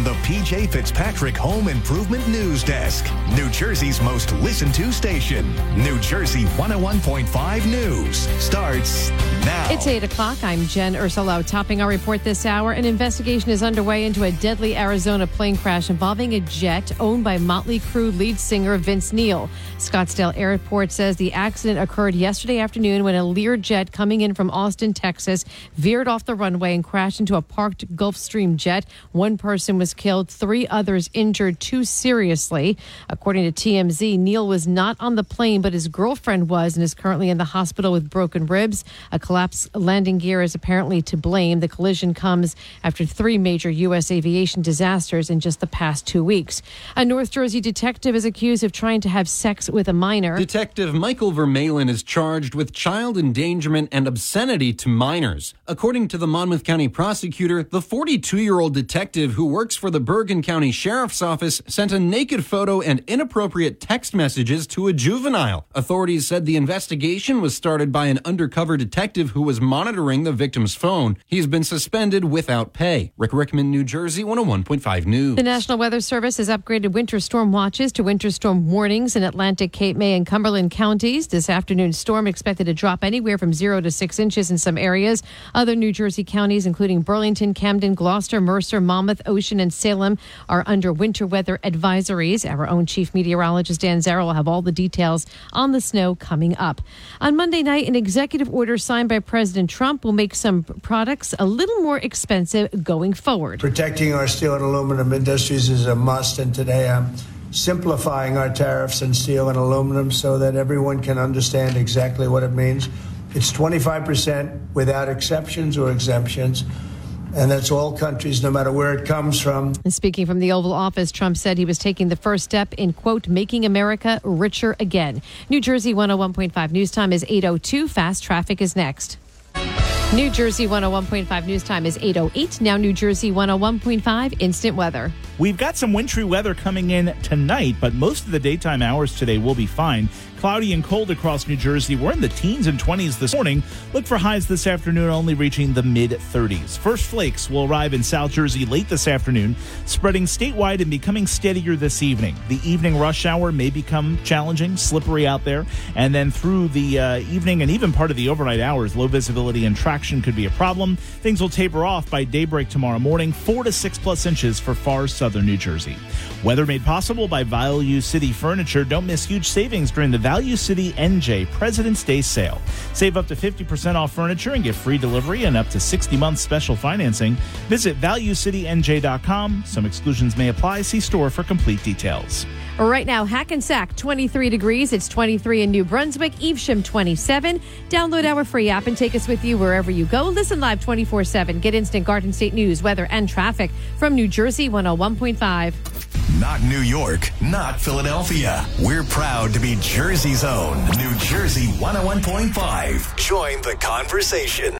from the PJ Fitzpatrick Home Improvement News Desk. New Jersey's most listened to station. New Jersey 101.5 News starts now. It's 8 o'clock. I'm Jen Ursulo. Topping our report this hour, an investigation is underway into a deadly Arizona plane crash involving a jet owned by Motley Crue lead singer Vince Neil. Scottsdale Airport says the accident occurred yesterday afternoon when a Learjet coming in from Austin, Texas, veered off the runway and crashed into a parked Gulfstream jet. One person was killed, 3 others injured, 2 seriously. According to TMZ, Neil was not on the plane, but his girlfriend was and is currently in the hospital with broken ribs. A collapsed landing gear is apparently to blame. The collision comes after 3 major U.S. aviation disasters in just the past 2 weeks. A North Jersey detective is accused of trying to have sex with a minor. Detective Michael Vermeulen is charged with child endangerment and obscenity to minors. According to the Monmouth County prosecutor, the 42-year-old detective who works for the Bergen County Sheriff's Office sent a naked photo and inappropriate text messages to a juvenile. Authorities said the investigation was started by an undercover detective who was monitoring the victim's phone. He's been suspended without pay. Rick Rickman, New Jersey, 101.5 News. The National Weather Service has upgraded winter storm watches to winter storm warnings in Atlantic, Cape May, and Cumberland counties. This afternoon's storm expected to drop anywhere from 0 to 6 inches in some areas. Other New Jersey counties, including Burlington, Camden, Gloucester, Mercer, Monmouth, Ocean, and Salem, are under winter weather advisories. Our own chief meteorologist, Dan Zarrow, will have all the details on the snow coming up. On Monday night, an executive order signed by President Trump will make some products a little more expensive going forward. Protecting our steel and aluminum industries is a must, and today I'm simplifying our tariffs in steel and aluminum so that everyone can understand exactly what it means. It's 25% without exceptions or exemptions. And that's all countries, no matter where it comes from. And speaking from the Oval Office, Trump said he was taking the first step in, quote, making America richer again. New Jersey 101.5 News Time is 8:02. Fast traffic is next. New Jersey 101.5 News Time is 8:08. Now New Jersey 101.5 Instant Weather. We've got some wintry weather coming in tonight, but most of the daytime hours today will be fine. Cloudy and cold across New Jersey. We're in the teens and 20s this morning. Look for highs this afternoon only reaching the mid-30s. First flakes will arrive in South Jersey late this afternoon, spreading statewide and becoming steadier this evening. The evening rush hour may become challenging, slippery out there, and then through the evening and even part of the overnight hours, low visibility and traction could be a problem. Things will taper off by daybreak tomorrow morning, 4 to 6 plus inches for far southern New Jersey. Weather made possible by Value City Furniture. Don't miss huge savings during the Value City NJ President's Day sale. Save up to 50% off furniture and get free delivery and up to 60 months special financing. Visit ValueCityNJ.com. Some exclusions may apply. See store for complete details. Right now, Hackensack, 23 degrees. It's 23 in New Brunswick. Evesham, 27. Download our free app and take us with you wherever you go. Listen live 24/7. Get instant Garden State news, weather, and traffic from New Jersey 101.5. Not New York, not Philadelphia. We're proud to be Jersey's own New Jersey 101.5. Join the conversation.